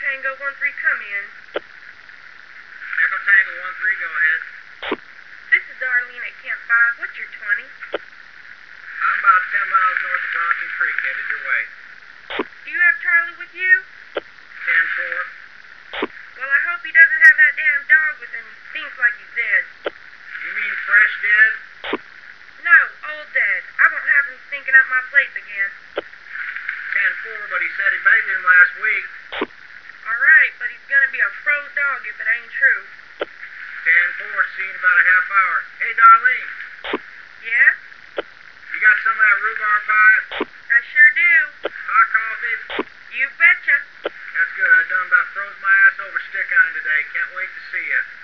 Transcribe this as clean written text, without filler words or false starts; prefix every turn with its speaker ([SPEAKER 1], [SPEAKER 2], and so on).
[SPEAKER 1] Tango 13, come in.
[SPEAKER 2] Echo Tango 13, go ahead.
[SPEAKER 1] This is Darlene at Camp 5. What's your 20?
[SPEAKER 2] I'm about 10 miles north of Bronson Creek, headed your way.
[SPEAKER 1] Do you have Charlie with you?
[SPEAKER 2] 10-4.
[SPEAKER 1] Well, I hope he doesn't have that damn dog with him. He stinks like he's dead.
[SPEAKER 2] You mean fresh dead?
[SPEAKER 1] No, old dead. I won't have him stinking up my place again.
[SPEAKER 2] 10-4, but he said he bathed him last week.
[SPEAKER 1] Alright, but he's gonna be a froze dog if it ain't true.
[SPEAKER 2] 10-4, see you in about a half hour. Hey, Darlene,
[SPEAKER 1] Yeah?
[SPEAKER 2] you got some of that rhubarb pie?
[SPEAKER 1] I sure do.
[SPEAKER 2] Hot coffee?
[SPEAKER 1] You betcha.
[SPEAKER 2] That's good. I done about froze my ass over stick on today. Can't wait to see you.